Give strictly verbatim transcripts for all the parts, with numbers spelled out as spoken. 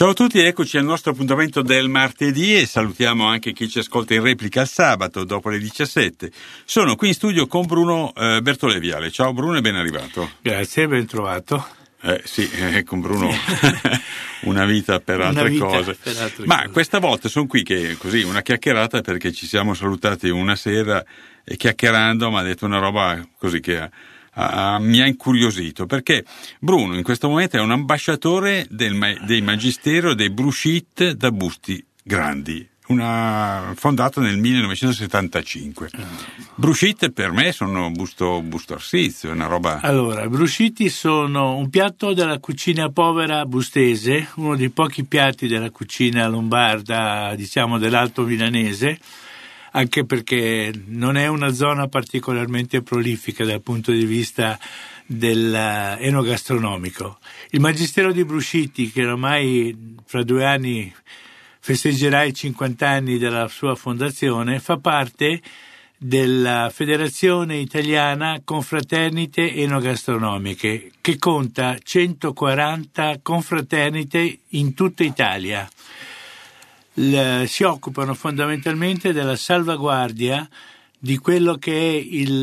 Ciao a tutti, eccoci al nostro appuntamento del martedì e salutiamo anche chi ci ascolta in replica il sabato dopo le diciassette. Sono qui in studio con Bruno eh, Bertoleviale. Ciao Bruno e ben arrivato. Grazie, ben trovato. Eh, sì, eh, con Bruno una vita per altre una vita cose. Per altre Ma cose. questa volta sono qui che così una chiacchierata perché ci siamo salutati una sera e chiacchierando mi ha detto una roba così che ha, ha, mi ha incuriosito, perché Bruno in questo momento è un ambasciatore del, dei Magistero dei Bruscit da Busti Grandi. Una fondato nel millenovecentosettantacinque. Bruscite per me sono busto, busto arsizio, è una roba. Allora, brusciti sono un piatto della cucina povera bustese, uno dei pochi piatti della cucina lombarda, diciamo dell'alto milanese, anche perché non è una zona particolarmente prolifica dal punto di vista dell'enogastronomico. Il Magistero di Brusciti, che ormai fra due anni festeggerà i cinquanta anni della sua fondazione, fa parte della Federazione Italiana Confraternite Enogastronomiche, che conta centoquaranta confraternite in tutta Italia. Le, si occupano fondamentalmente della salvaguardia di quello che è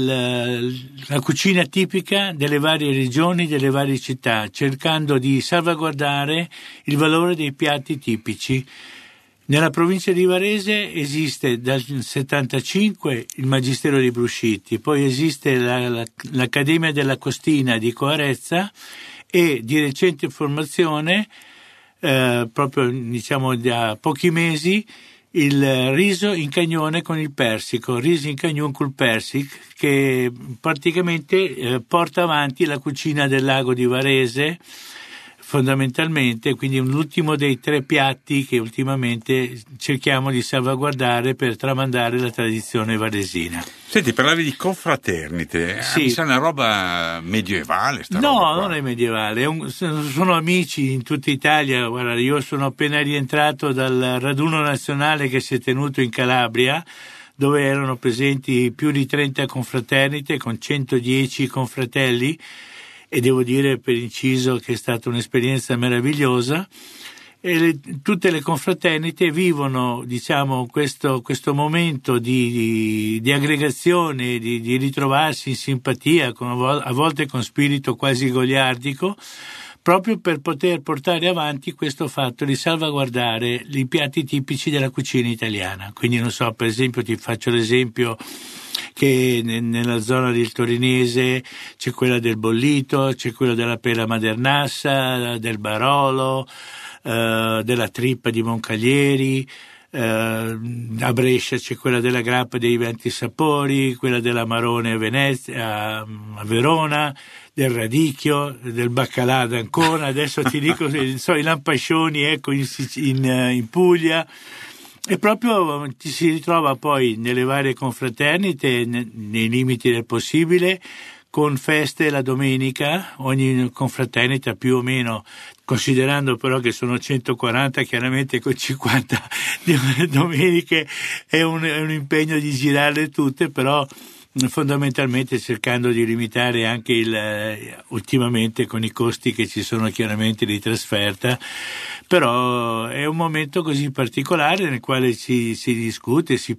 il, la cucina tipica delle varie regioni, delle varie città, cercando di salvaguardare il valore dei piatti tipici. Nella provincia di Varese esiste dal settantacinque il Magistero dei Brusciti, poi esiste la, la, l'Accademia della Costina di Coarezza e di recente formazione, eh, proprio diciamo da pochi mesi, il riso in cagnone con il persico, riso in cagnone col persic, che praticamente eh, porta avanti la cucina del lago di Varese, fondamentalmente, quindi l'ultimo dei tre piatti che ultimamente cerchiamo di salvaguardare per tramandare la tradizione varesina. Senti, parlavi di confraternite, sì. Mi sa una roba medievale sta no, roba qua. Non è medievale, è un, sono amici in tutta Italia. Guarda, io sono appena rientrato dal raduno nazionale che si è tenuto in Calabria, dove erano presenti più di trenta confraternite con centodieci confratelli, e devo dire per inciso che è stata un'esperienza meravigliosa. E le, tutte le confraternite vivono, diciamo, questo, questo momento di, di, di aggregazione, di, di ritrovarsi in simpatia, con, a volte con spirito quasi goliardico, proprio per poter portare avanti questo fatto di salvaguardare i piatti tipici della cucina italiana. Quindi non so, per esempio ti faccio l'esempio che nella zona del torinese c'è quella del bollito, c'è quella della pera madernassa, del barolo, eh, della trippa di Moncaglieri, eh, a Brescia c'è quella della grappa dei venti sapori, quella dell'amarone a Venezia, a, a Verona, del radicchio, del baccalà d'Ancona, adesso ti dico so, i lampascioni, ecco, in, in, in Puglia. E proprio ci si ritrova poi nelle varie confraternite, nei limiti del possibile, con feste la domenica, ogni confraternita più o meno, considerando però che sono centoquaranta, chiaramente con cinquanta domeniche è un, è un impegno di girarle tutte, però fondamentalmente cercando di limitare anche il ultimamente con i costi che ci sono chiaramente di trasferta, però è un momento così particolare nel quale si, si discute, si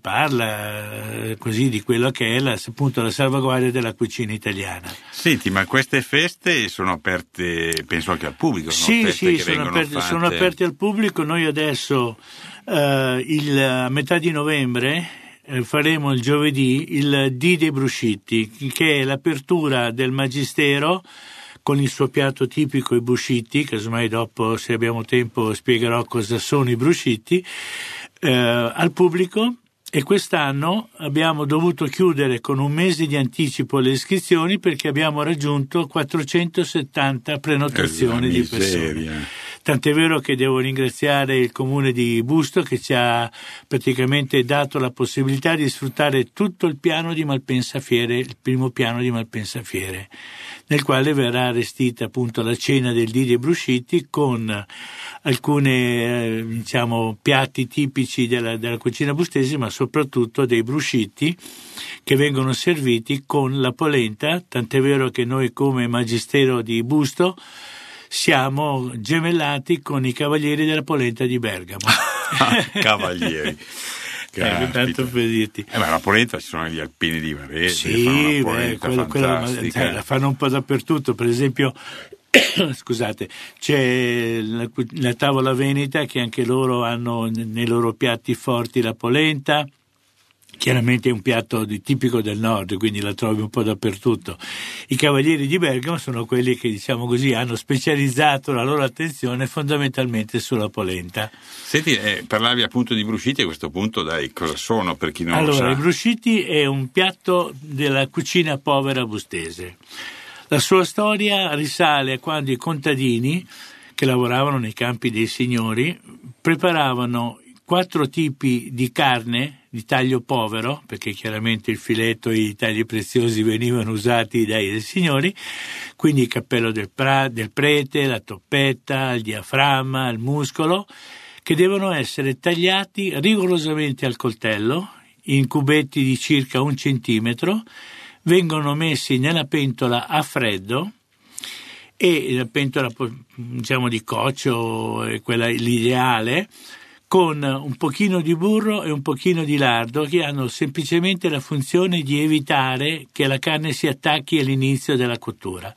parla così di quello che è la, appunto la salvaguardia della cucina italiana. Senti, ma queste feste sono aperte penso anche al pubblico? Sono sì, feste sì, che sono aperte, fatte... sono aperte al pubblico. Noi adesso eh, il, a metà di novembre faremo il giovedì il D dei Brusciti, che è l'apertura del Magistero con il suo piatto tipico, i brusciti, casomai dopo, se abbiamo tempo, spiegherò cosa sono i brusciti, eh, al pubblico. E quest'anno abbiamo dovuto chiudere con un mese di anticipo le iscrizioni perché abbiamo raggiunto quattrocentosettanta prenotazioni di persone. Tant'è vero che devo ringraziare il comune di Busto che ci ha praticamente dato la possibilità di sfruttare tutto il piano di Malpensa Fiere, il primo piano di Malpensa Fiere, nel quale verrà allestita appunto la cena del D dei Brusciti con alcune eh, diciamo piatti tipici della, della cucina bustese, ma soprattutto dei brusciti che vengono serviti con la polenta, tant'è vero che noi come Magistero di Busto siamo gemellati con i Cavalieri della Polenta di Bergamo. Cavalieri. Eh, tanto per dirti. Eh, ma la polenta ci sono gli alpini di Varese, sì, fanno una beh, quello, quello, cioè, la fanno un po' dappertutto. Per esempio, scusate, c'è la, la tavola veneta, che anche loro hanno nei loro piatti forti la polenta. Chiaramente è un piatto di, tipico del nord, quindi la trovi un po' dappertutto. I Cavalieri di Bergamo sono quelli che, diciamo così, hanno specializzato la loro attenzione fondamentalmente sulla polenta. Senti, eh, parlavi appunto di brusciti, a questo punto dai, cosa sono per chi non allora, lo sa? Allora, i brusciti è un piatto della cucina povera bustese. La sua storia risale a quando i contadini, che lavoravano nei campi dei signori, preparavano quattro tipi di carne di taglio povero, perché chiaramente il filetto e i tagli preziosi venivano usati dai signori, quindi il cappello del, pra, del prete, la toppetta, il diaframma, il muscolo, che devono essere tagliati rigorosamente al coltello in cubetti di circa un centimetro, vengono messi nella pentola a freddo, e la pentola, diciamo, di coccio è quella l'ideale, con un pochino di burro e un pochino di lardo, che hanno semplicemente la funzione di evitare che la carne si attacchi all'inizio della cottura.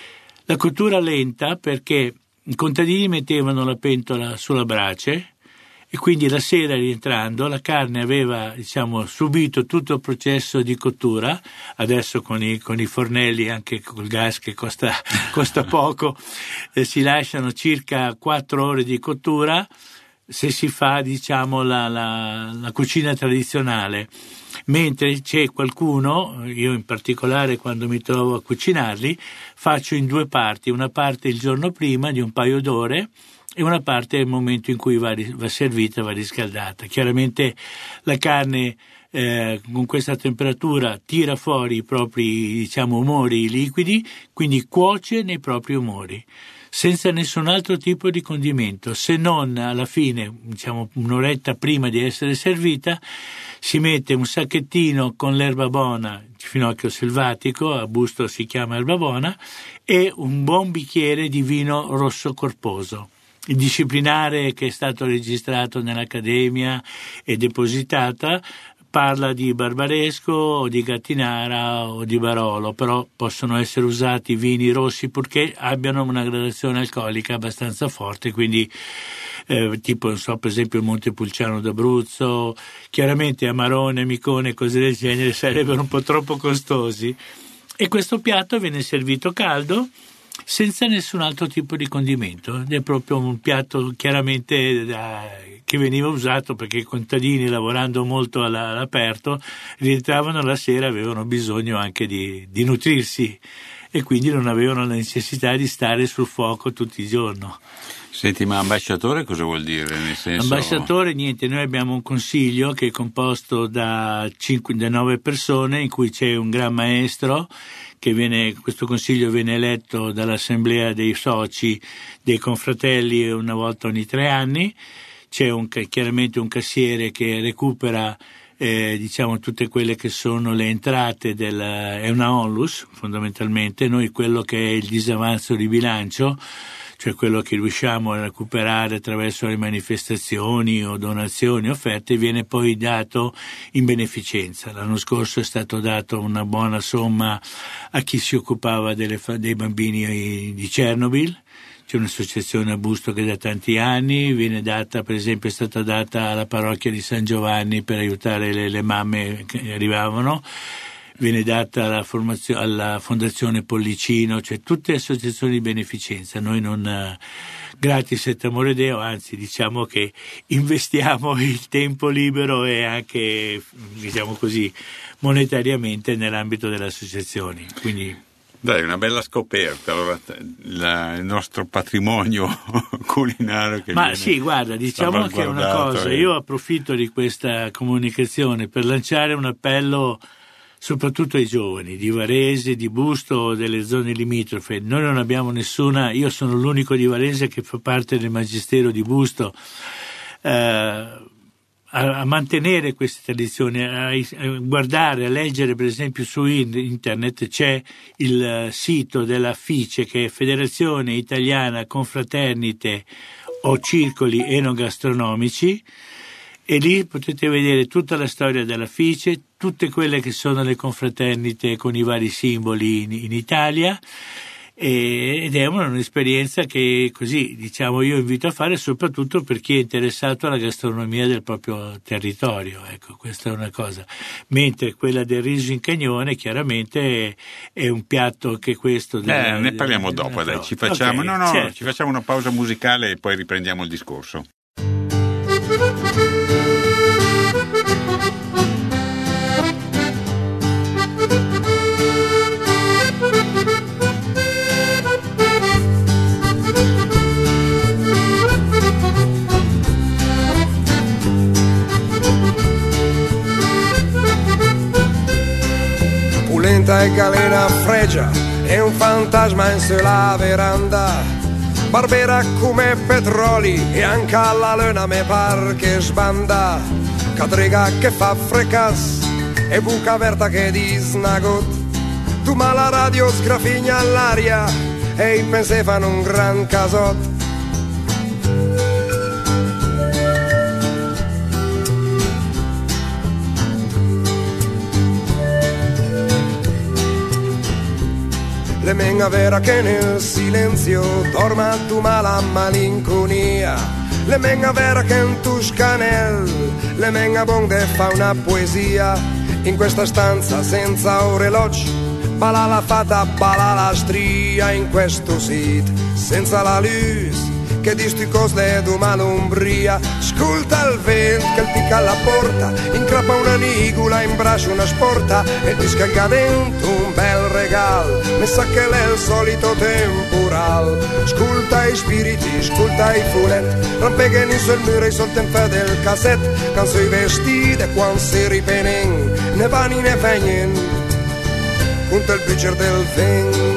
La cottura lenta, perché i contadini mettevano la pentola sulla brace e quindi la sera, rientrando, la carne aveva, diciamo, subito tutto il processo di cottura. Adesso con i, con i fornelli, anche col gas che costa, costa poco, eh, si lasciano circa quattro ore di cottura, se si fa, diciamo, la, la, la cucina tradizionale. Mentre c'è qualcuno, io in particolare quando mi trovo a cucinarli, faccio in due parti, una parte il giorno prima di un paio d'ore e una parte nel momento in cui va, va servita, va riscaldata. Chiaramente la carne eh, con questa temperatura tira fuori i propri, diciamo, umori liquidi, quindi cuoce nei propri umori, senza nessun altro tipo di condimento, se non alla fine, diciamo un'oretta prima di essere servita, si mette un sacchettino con l'erba buona, finocchio selvatico, a Busto si chiama erba buona, e un buon bicchiere di vino rosso corposo. Il disciplinare che è stato registrato nell'Accademia e depositata parla di Barbaresco o di Gattinara o di Barolo, però possono essere usati vini rossi purché abbiano una gradazione alcolica abbastanza forte, quindi eh, tipo, non so, per esempio il Montepulciano d'Abruzzo. Chiaramente Amarone, Micone, cose del genere sarebbero un po' troppo costosi, e questo piatto viene servito caldo senza nessun altro tipo di condimento, ed è proprio un piatto chiaramente da, che veniva usato perché i contadini, lavorando molto alla, all'aperto, rientravano la sera, avevano bisogno anche di, di nutrirsi e quindi non avevano la necessità di stare sul fuoco tutti i giorni. Senti, ma ambasciatore cosa vuol dire? Nel senso... Ambasciatore, niente, noi abbiamo un consiglio che è composto da cinque, da nove persone, in cui c'è un gran maestro, che viene, questo consiglio viene eletto dall'assemblea dei soci dei confratelli una volta ogni tre anni. C'è un, chiaramente un cassiere che recupera eh, diciamo tutte quelle che sono le entrate della, è una onlus fondamentalmente. Noi quello che è il disavanzo di bilancio, cioè quello che riusciamo a recuperare attraverso le manifestazioni o donazioni offerte, viene poi dato in beneficenza. L'anno scorso è stato dato una buona somma a chi si occupava delle, dei bambini di Chernobyl. C'è un'associazione a Busto che da tanti anni viene data, per esempio è stata data alla parrocchia di San Giovanni per aiutare le, le mamme che arrivavano, viene data alla, formazio- alla Fondazione Pollicino, cioè tutte associazioni di beneficenza. Noi non gratis et amore Deo, anzi diciamo che investiamo il tempo libero e anche, diciamo così, monetariamente nell'ambito delle associazioni. Quindi dai, una bella scoperta, allora la, il nostro patrimonio culinario che ma viene sì, guarda, diciamo che è una cosa, e... io approfitto di questa comunicazione per lanciare un appello soprattutto ai giovani di Varese, di Busto, delle zone limitrofe. Noi non abbiamo nessuna, io sono l'unico di Varese che fa parte del magistero di Busto. Eh, a, a mantenere queste tradizioni, a, a guardare, a leggere, per esempio su internet c'è il sito della FICE, che è Federazione Italiana Confraternite o Circoli Enogastronomici, e lì potete vedere tutta la storia della FICE, tutte quelle che sono le confraternite con i vari simboli in, in Italia, e, ed è una, un'esperienza che così, diciamo, io invito a fare soprattutto per chi è interessato alla gastronomia del proprio territorio, ecco, questa è una cosa. Mentre quella del riso in cagnone chiaramente è, è un piatto che questo... Della, eh, ne parliamo della, dopo, della dai, ci facciamo, okay, no, no, certo. ci facciamo una pausa musicale e poi riprendiamo il discorso. Pulenta e galera fregia e un fantasma in sulla veranda, Barbera come petroli e anche alla luna me par che sbanda, Cadrega che fa frecas e buca aperta che disnagot, tu ma la radio sgrafigna all'aria e i pensi fanno un gran casot. Le menga vera che nel silenzio dorma tu ma la malinconia, le menga vera che in Tuscanel, le menga bonde fa una poesia, in questa stanza senza orologi, balla la fata, balla la stria, in questo sit senza la luce, che di sti cose du malumbria, ascolta il vento che picca alla porta, incrappa una nigula, in braccio una sporta, e ti scalca dentro un bel regal, ne sa che l'è il solito temporal, ascolta i spiriti, ascolta i fuletti, rampegano sul muro e sul tempo del cassette, canso i vestiti e quando si ripenen, ne vani ne venien, punta il bicchiere del vento.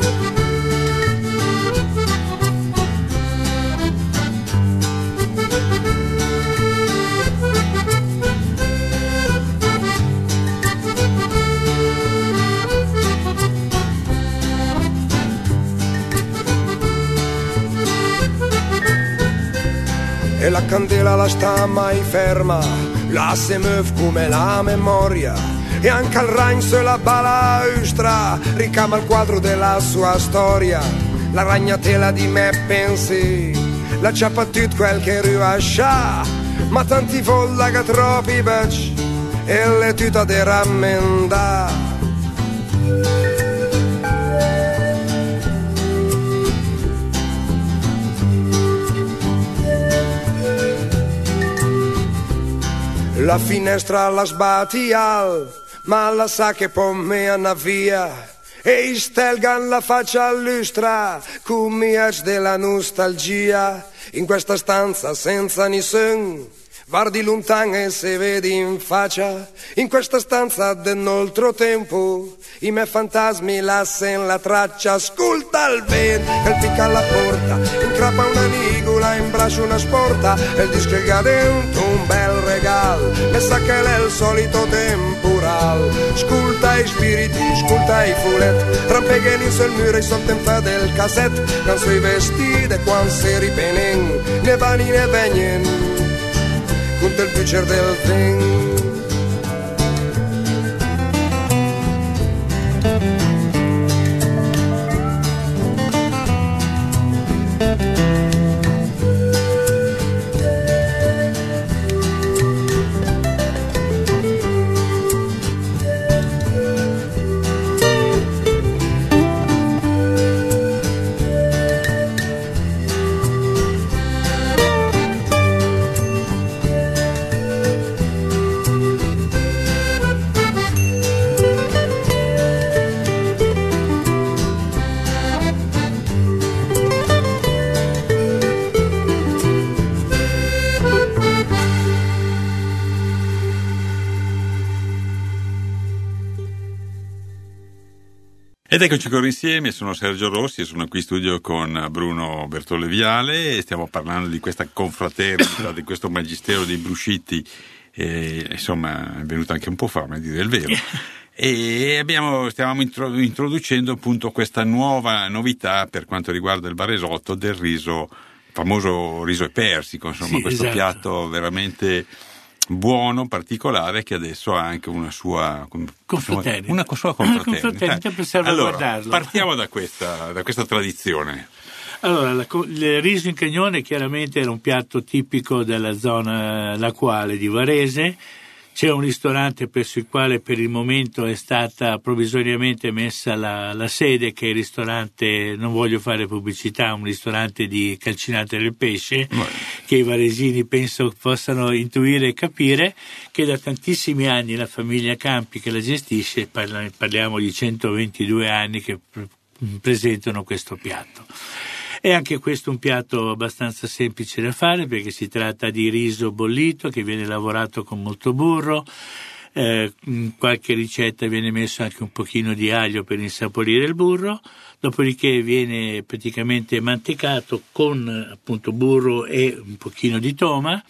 E la candela la sta mai ferma, la se muove come la memoria, e anche il ragno se la balaustra ricama il quadro della sua storia. La ragnatela di me pensi, la ciappa tutto quel che rilascia, ma tanti folla che troppi baci e le tuta de rammenda. La finestra la sbatti al, ma la sa che poi me andà via, e stelgan la faccia allustra, come della nostalgia, in questa stanza senza nessun, guardi lontano e se vedi in faccia, in questa stanza del nostro tempo, i miei fantasmi lasciano la traccia, ascolta il vento che picca alla porta, incrappa una nigula, in braccio una sporta, e il disco che dentro un bel regalo, e sa che l'è il solito temporal, ascolta i spiriti, ascolta i fuletti, rampegano sul muro e sul tempo del cassette, canso i vestiti e quando si ripenen, ne vani ne venien, con il bicchiere del vento. Ed eccoci ancora insieme, sono Sergio Rossi e sono qui in studio con Bruno Bertolleviale e stiamo parlando di questa confraternita, di questo magistero dei Bruscitti, e, insomma è venuta anche un po' fame, a dire il vero. E abbiamo, stiamo introducendo appunto questa nuova novità per quanto riguarda il Varesotto del riso, il famoso riso e persico, insomma sì, questo esatto. piatto veramente buono, particolare, che adesso ha anche una sua confraternita, una sua confraternita. confraternita per salvaguardarlo. Allora, partiamo da questa, da questa tradizione. Allora, la, il riso in cagnone chiaramente era un piatto tipico della zona lacuale di Varese. C'è un ristorante presso il quale per il momento è stata provvisoriamente messa la, la sede, che è il ristorante, non voglio fare pubblicità, un ristorante di calcinate del pesce, Beh. che i varesini penso possano intuire e capire, che da tantissimi anni la famiglia Campi che la gestisce, parliamo di centoventidue anni che presentano questo piatto. È anche questo un piatto abbastanza semplice da fare, perché si tratta di riso bollito che viene lavorato con molto burro, eh, in qualche ricetta viene messo anche un pochino di aglio per insaporire il burro, dopodiché viene praticamente mantecato con appunto burro e un pochino di toma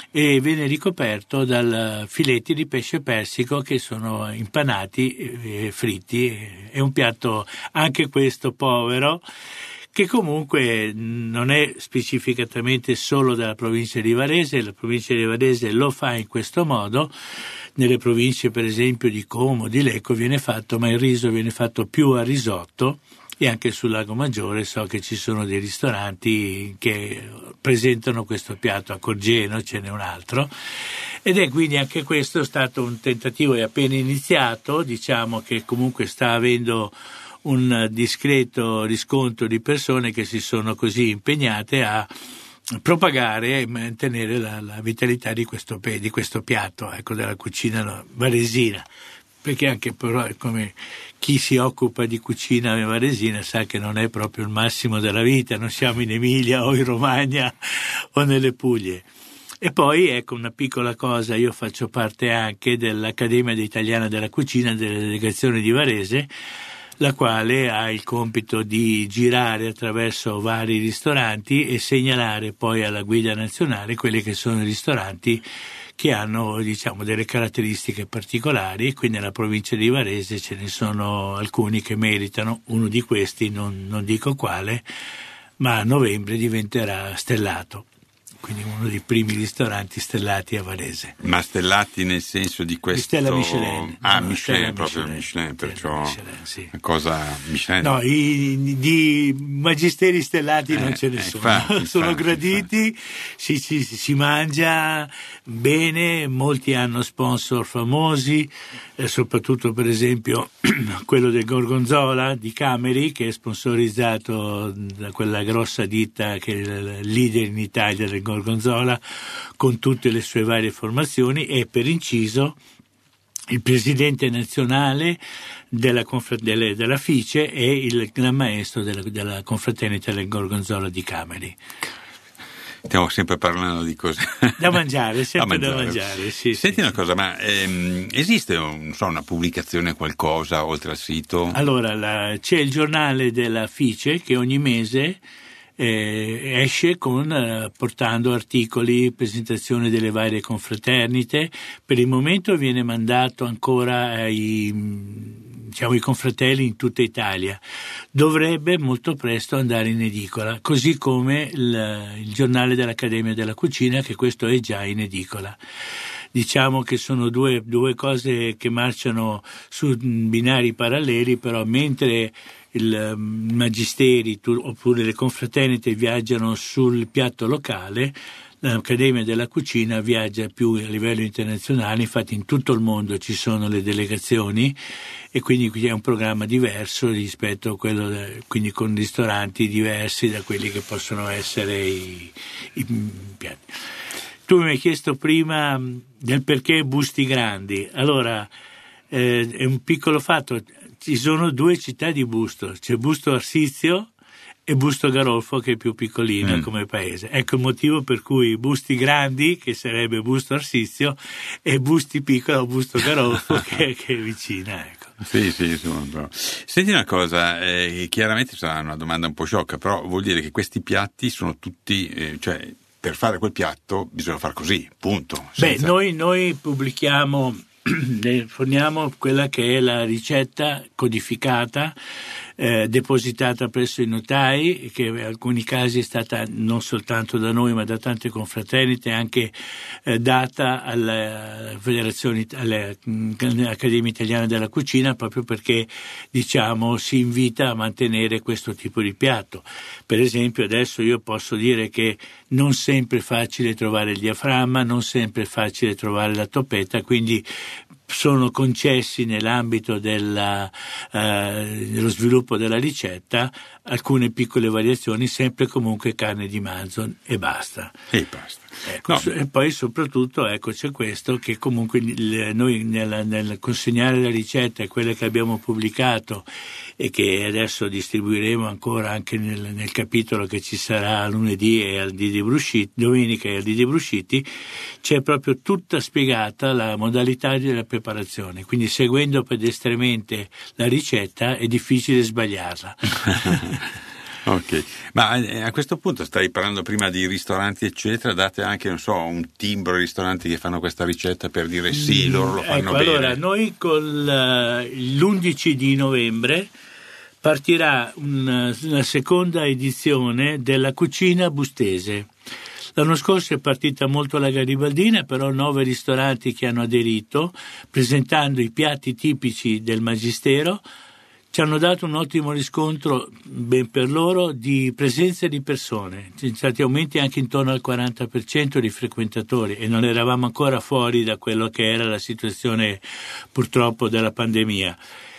e viene ricoperto da filetti di pesce persico che sono impanati e fritti. È un piatto anche questo povero, che comunque non è specificatamente solo della provincia di Varese. La provincia di Varese lo fa in questo modo. Nelle province per esempio di Como, di Lecco viene fatto, ma il riso viene fatto più a risotto, e anche sul Lago Maggiore so che ci sono dei ristoranti che presentano questo piatto, a Corgeno ce n'è un altro, ed è quindi anche questo stato un tentativo, è appena iniziato, diciamo che comunque sta avendo un discreto riscontro di persone che si sono così impegnate a propagare e mantenere la, la vitalità di questo, di questo piatto, ecco, della cucina varesina, perché anche però come chi si occupa di cucina varesina sa che non è proprio il massimo della vita, non siamo in Emilia o in Romagna o nelle Puglie. E poi ecco una piccola cosa, io faccio parte anche dell'Accademia Italiana della Cucina della delegazione di Varese, la quale ha il compito di girare attraverso vari ristoranti e segnalare poi alla guida nazionale quelli che sono i ristoranti che hanno, diciamo, delle caratteristiche particolari. Qui nella provincia di Varese ce ne sono alcuni che meritano, uno di questi non, non dico quale, ma a novembre diventerà stellato. Quindi uno dei primi ristoranti stellati a Varese. Ma stellati nel senso di questo... Stella Michelin. Ah, no, Michelin, Stella proprio Michelin, Michelin, perciò Michelin, sì. una cosa Michelin. No, i, di magisteri stellati eh, non ce ne eh, sono. infatti, sono infatti, graditi, si, si, si mangia bene, molti hanno sponsor famosi, eh, soprattutto per esempio quello del Gorgonzola di Cameri, che è sponsorizzato da quella grossa ditta che è il leader in Italia del Gorgonzola, con tutte le sue varie formazioni, e per inciso il presidente nazionale della, della, della FICE è il gran maestro della, della confraternita del Gorgonzola di Cameri. Stiamo sempre parlando di cose da mangiare, sempre da mangiare. da mangiare. Sì, Senti sì, una sì. cosa, ma ehm, esiste non so, una pubblicazione, qualcosa oltre al sito? Allora, la, c'è il giornale della FICE che ogni mese Eh, esce con eh, portando articoli, presentazione delle varie confraternite. Per il momento viene mandato ancora ai, diciamo, ai confratelli in tutta Italia. Dovrebbe molto presto andare in edicola, così come il, il giornale dell'Accademia della Cucina, che questo è già in edicola. Diciamo che sono due, due cose che marciano su binari paralleli, però mentre il magisteri oppure le confraternite viaggiano sul piatto locale, l'Accademia della Cucina viaggia più a livello internazionale. Infatti in tutto il mondo ci sono le delegazioni e quindi qui è un programma diverso rispetto a quello de, quindi con ristoranti diversi da quelli che possono essere i, i piatti. Tu mi hai chiesto prima del perché busti grandi. Allora, eh, è un piccolo fatto. Ci sono due città di Busto, c'è Busto Arsizio e Busto Garolfo, che è più piccolina mm. come paese. Ecco il motivo per cui Busti Grandi, che sarebbe Busto Arsizio, e Busti Piccolo, Busto Garolfo, che, che è vicina, ecco. Sì, sì, insomma, però. Senti una cosa, eh, chiaramente sarà una domanda un po' sciocca, però vuol dire che questi piatti sono tutti, eh, cioè per fare quel piatto bisogna far così, punto. Senza... Beh, noi, noi pubblichiamo, forniamo quella che è la ricetta codificata, eh, depositata presso i notai, che in alcuni casi è stata non soltanto da noi ma da tante confraternite anche eh, data alla federazione, all'Accademia Italiana della Cucina, proprio perché diciamo si invita a mantenere questo tipo di piatto. Per esempio adesso io posso dire che non sempre è facile trovare il diaframma, non sempre è facile trovare la toppetta, quindi sono concessi nell'ambito della, eh, dello sviluppo della ricetta alcune piccole variazioni, sempre comunque carne di manzo e basta. E basta. Ecco, No. E poi soprattutto ecco, c'è questo che comunque il, noi nel, nel consegnare la ricetta e quelle che abbiamo pubblicato e che adesso distribuiremo ancora anche nel, nel capitolo che ci sarà lunedì e al dì di Brusciti, domenica e al dì di Brusciti, c'è proprio tutta spiegata la modalità della preparazione, quindi seguendo pedestriamente la ricetta è difficile sbagliarla. Ok, ma a questo punto stai parlando prima di ristoranti eccetera, date anche, non so, un timbro ai ristoranti che fanno questa ricetta per dire sì, loro lo fanno ecco, bene. Allora, noi con l'undici di novembre partirà una, una seconda edizione della cucina bustese. L'anno scorso è partita molto la garibaldina, però nove ristoranti che hanno aderito, presentando i piatti tipici del Magistero, ci hanno dato un ottimo riscontro, ben per loro, di presenza di persone. Ci sono stati aumenti anche intorno al quaranta per cento di frequentatori e non eravamo ancora fuori da quello che era la situazione purtroppo della pandemia.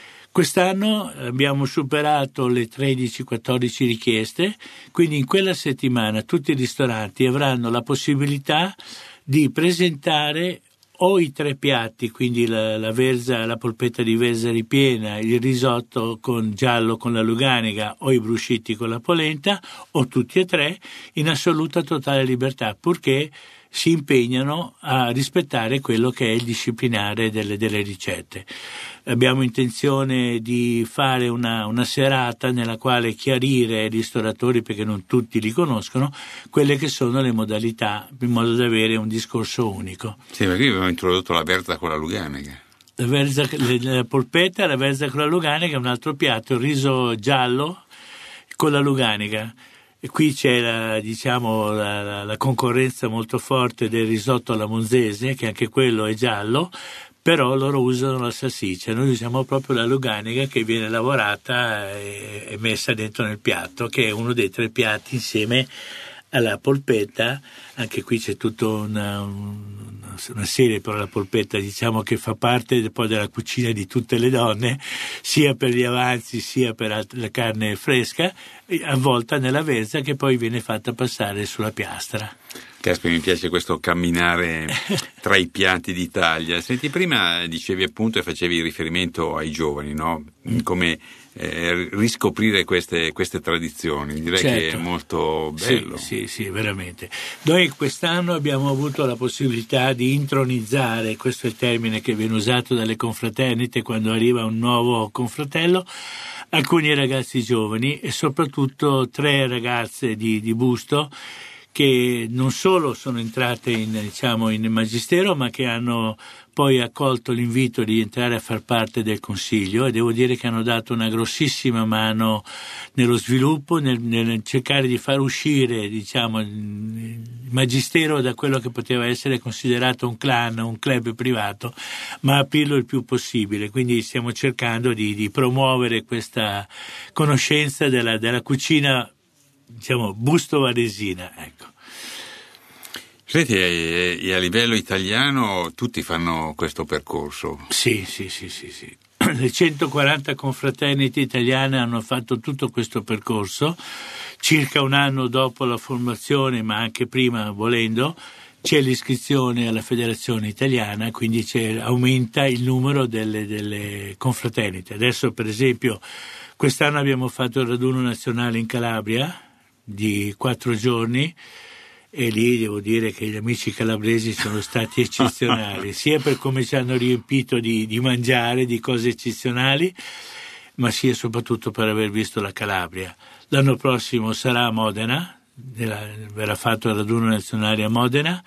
Quest'anno abbiamo superato le tredici quattordici richieste, quindi in quella settimana tutti i ristoranti avranno la possibilità di presentare o i tre piatti, quindi la, la verza, la polpetta di verza ripiena, il risotto con giallo con la luganiga o i brusciti con la polenta, o tutti e tre in assoluta totale libertà, purché si impegnano a rispettare quello che è il disciplinare delle, delle ricette. Abbiamo intenzione di fare una, una serata nella quale chiarire ai ristoratori, perché non tutti li conoscono, quelle che sono le modalità, in modo da avere un discorso unico. Sì, perché abbiamo introdotto la verza con la luganiga. La, verza, la polpetta, la verza con la luganiga è un altro piatto, il riso giallo con la luganiga. E qui c'è la, diciamo, la, la, la concorrenza molto forte del risotto alla monzese, che anche quello è giallo, però loro usano la salsiccia, noi usiamo proprio la luganiga che viene lavorata e, e messa dentro nel piatto, che è uno dei tre piatti insieme alla polpetta. Anche qui c'è tutta una, una, una serie per la polpetta, diciamo, che fa parte poi della cucina di tutte le donne, sia per gli avanzi sia per la carne fresca, avvolta nella verza che poi viene fatta passare sulla piastra. Caspita, mi piace questo camminare tra i piatti d'Italia. Senti, prima dicevi appunto e facevi riferimento ai giovani, no? Come eh, riscoprire queste, queste tradizioni. Direi certo. Che è molto bello. Sì, sì, sì, veramente. Noi quest'anno abbiamo avuto la possibilità di intronizzare, questo è il termine che viene usato dalle confraternite quando arriva un nuovo confratello, alcuni ragazzi giovani e soprattutto tre ragazze di, di Busto, che non solo sono entrate in, diciamo, in magistero, ma che hanno poi accolto l'invito di entrare a far parte del consiglio, e devo dire che hanno dato una grossissima mano nello sviluppo, nel, nel cercare di far uscire, diciamo, il magistero da quello che poteva essere considerato un clan, un club privato, ma aprirlo il più possibile. Quindi stiamo cercando di, di promuovere questa conoscenza della, della cucina, diciamo, busto-varesina, ecco. Senti, e a livello italiano tutti fanno questo percorso? Sì, sì, sì, sì, sì. Le centoquaranta confraternite italiane hanno fatto tutto questo percorso, circa un anno dopo la formazione, ma anche prima volendo, c'è l'iscrizione alla Federazione Italiana, quindi c'è, aumenta il numero delle, delle confraternite. Adesso, per esempio, quest'anno abbiamo fatto il raduno nazionale in Calabria di quattro giorni, e lì devo dire che gli amici calabresi sono stati eccezionali, sia per come ci hanno riempito di, di mangiare, di cose eccezionali, ma sia soprattutto per aver visto la Calabria. L'anno prossimo sarà a Modena, verrà fatto il raduno nazionale a Modena,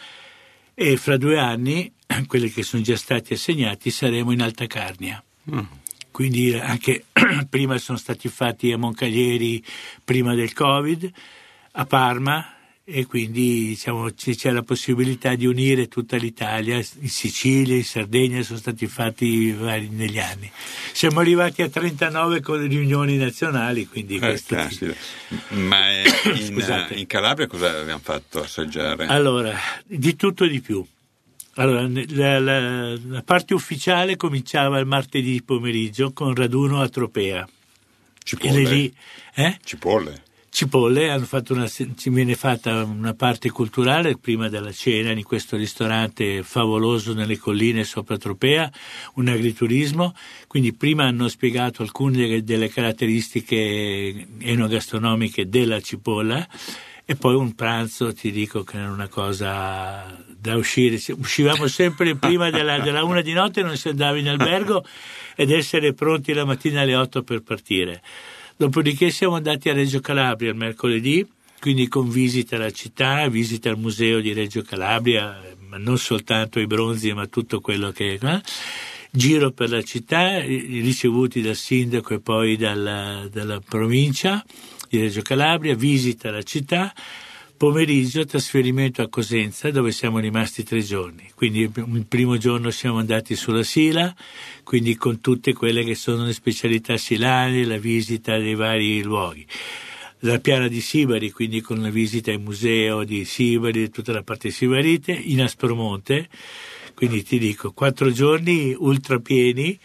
e fra due anni, quelli che sono già stati assegnati, saremo in Alta Carnia. Mm. Quindi anche prima sono stati fatti a Moncalieri prima del Covid, a Parma, e quindi diciamo c'è la possibilità di unire tutta l'Italia. In Sicilia, in Sardegna sono stati fatti vari negli anni. Siamo arrivati a trentanove con le riunioni nazionali, quindi eh, questo ti... Ma in, in Calabria cosa abbiamo fatto assaggiare? Allora, di tutto e di più. Allora, la, la, la parte ufficiale cominciava il martedì pomeriggio con raduno a Tropea. Cipolle? Lì, eh? Cipolle? Cipolle, hanno fatto una, ci viene fatta una parte culturale prima della cena in questo ristorante favoloso nelle colline sopra Tropea, un agriturismo, quindi prima hanno spiegato alcune delle caratteristiche enogastronomiche della cipolla e poi un pranzo, ti dico che era una cosa da uscire, uscivamo sempre prima della, della una di notte, non si andava in albergo ed essere pronti la mattina alle otto per partire. Dopodiché siamo andati a Reggio Calabria il mercoledì, quindi con visita alla città, visita al museo di Reggio Calabria, ma non soltanto i bronzi, ma tutto quello che... Eh? Giro per la città, ricevuti dal sindaco e poi dalla, dalla provincia di Reggio Calabria, visita alla città, pomeriggio trasferimento a Cosenza dove siamo rimasti tre giorni, quindi il primo giorno siamo andati sulla Sila, quindi con tutte quelle che sono le specialità silane, la visita dei vari luoghi. La piana di Sibari, quindi con la visita al museo di Sibari, tutta la parte sibarite, in Aspromonte, quindi ti dico quattro giorni ultra pieni,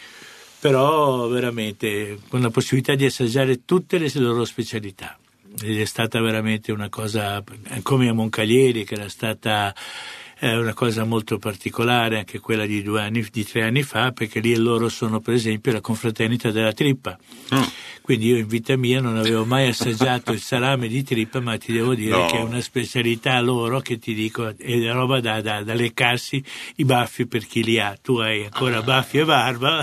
però veramente con la possibilità di assaggiare tutte le loro specialità. Ed è stata veramente una cosa come a Moncalieri, che era stata eh, una cosa molto particolare, anche quella di due anni, di tre anni fa, perché lì loro sono per esempio la confraternita della trippa. Mm. Quindi io in vita mia non avevo mai assaggiato il salame di trippa, ma ti devo dire no. che è una specialità loro che ti dico è roba da, da, da leccarsi i baffi per chi li ha. Tu hai ancora baffi e barba,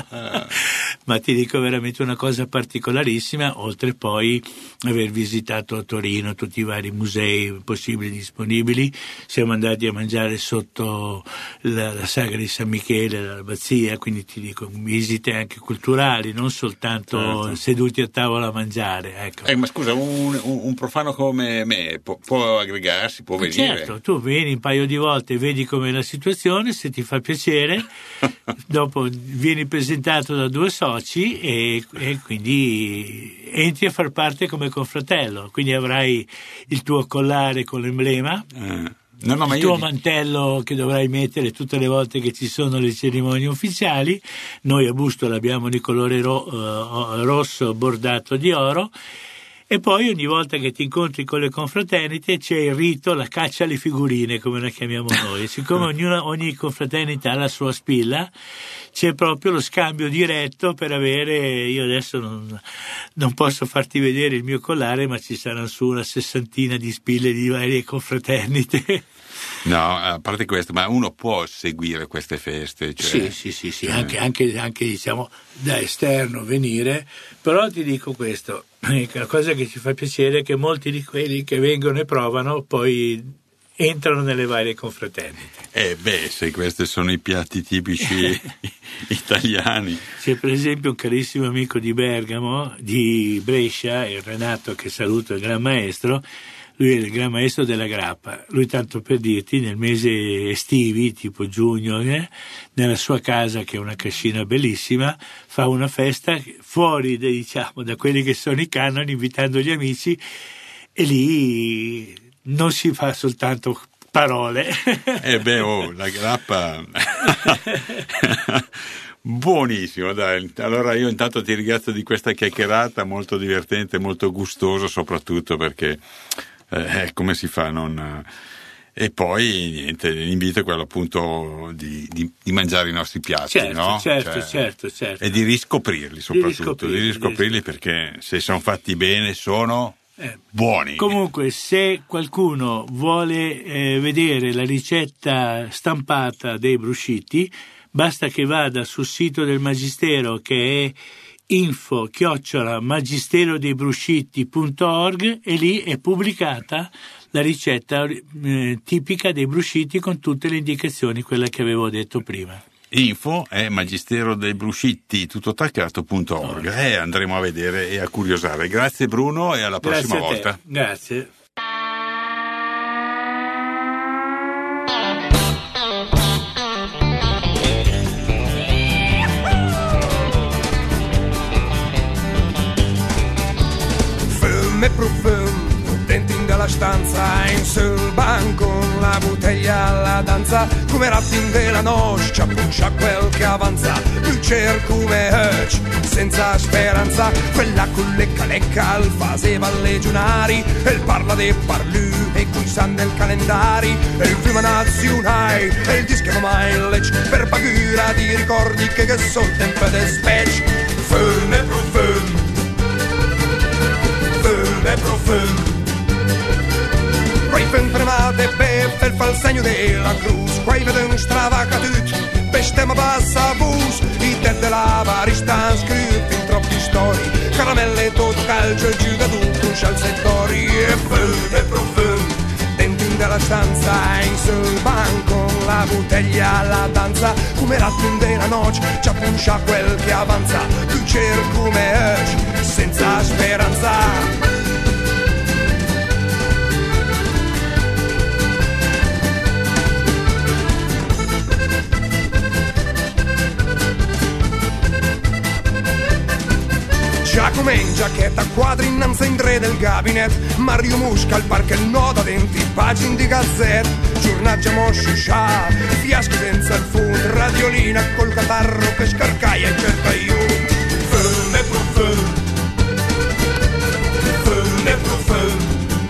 ma ti dico veramente una cosa particolarissima, oltre poi aver visitato a Torino tutti i vari musei possibili e disponibili. Siamo andati a mangiare sotto la, la sagra di San Michele, l'abbazia, quindi ti dico visite anche culturali, non soltanto certo. seduti a tavola a mangiare. Ecco. Eh, ma scusa, un, un, un profano come me può, può aggregarsi, può venire? Certo, tu vieni un paio di volte, vedi com'è la situazione, se ti fa piacere, dopo vieni presentato da due soci e, e quindi entri a far parte come confratello, quindi avrai il tuo collare con l'emblema. Eh. No, no, ma il tuo io... mantello che dovrai mettere tutte le volte che ci sono le cerimonie ufficiali. Noi a Busto l'abbiamo di colore ro- uh, rosso bordato di oro, e poi ogni volta che ti incontri con le confraternite c'è il rito, la caccia alle figurine come la chiamiamo noi. Siccome ognuna, ogni confraternita ha la sua spilla, c'è proprio lo scambio diretto per avere, io adesso non, non posso farti vedere il mio collare, ma ci saranno su una sessantina di spille di varie confraternite. No, a parte questo, ma uno può seguire queste feste? Cioè... Sì, sì, sì, sì. Eh. Anche, anche, anche diciamo da esterno venire, però ti dico questo, la cosa che ci fa piacere è che molti di quelli che vengono e provano poi entrano nelle varie confraternite. Eh beh, se questi sono i piatti tipici italiani. C'è per esempio un carissimo amico di Bergamo, di Brescia, il Renato, che saluto, il Gran Maestro. Lui è il Gran Maestro della grappa. Lui, tanto per dirti, nel mese estivi, tipo giugno, eh, nella sua casa, che è una cascina bellissima, fa una festa fuori, diciamo, da quelli che sono i canoni, invitando gli amici, e lì non si fa soltanto parole. Eh beh, oh, la grappa... Buonissimo, dai. Allora io intanto ti ringrazio di questa chiacchierata molto divertente, molto gustosa, soprattutto perché eh, come si fa non... E poi niente, l'invito è quello appunto di, di, di mangiare i nostri piatti, certo, no? Certo, cioè, certo, certo. E di riscoprirli soprattutto, di riscoprirli, di riscoprirli, di riscoprirli perché se sono fatti bene sono... Eh, buoni. Comunque, se qualcuno vuole eh, vedere la ricetta stampata dei brusciti, basta che vada sul sito del Magistero, che è info chiocciola magisterodeibrusciti punto org, e lì è pubblicata la ricetta eh, tipica dei brusciti con tutte le indicazioni, quelle che avevo detto prima. Info è magistero dei brusciti tutto attaccato punto org, e eh, andremo a vedere e a curiosare. Grazie Bruno, e alla prossima Grazie volta. Grazie. Fume profum dentro dalla stanza, in sul banco la bottiglia alla danza, come ratti della noce puncia quel che avanza, più cerco come Hutch senza speranza, quella con le calecca al faceva legionari, e il parla dei parlù e cui san del calendari, e il film nazionale e il disco mileage per paura di ricordi che che sono tempo de specie. Fume profum, fume profum, Raven premate beffe fa il segno della cruz, quai vedono stravacatut, bestemma bassa bus, i te della barista scritti in troppi storie, caramelle tutto calcio e giuga tutto un scialzettori, e fume profum dentro della stanza, in sul banco la bottiglia alla danza, come ratti della noce puncia quel che avanza, tu cerco come Hutch senza speranza. Giacomo in giacchetta, quadri innanzi in tre del gabinetto, Mario Musca al parco e il nodo venti pagine di gazzetta, giornaggia mosciuscia, fiaschi senza il fondo, radiolina col catarro che scarcaia e cerca io. Fume profum, fume profum,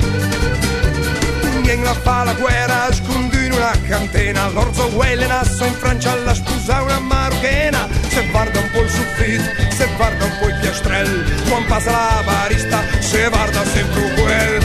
Nien la fa la guerra, scondi in una cantena, l'orzo uele nasso in Francia alla spusa una marocchena, se guarda un po' il soffitto, se guarda un po' i piastrelli, quando passa la barista, se guarda sempre quel.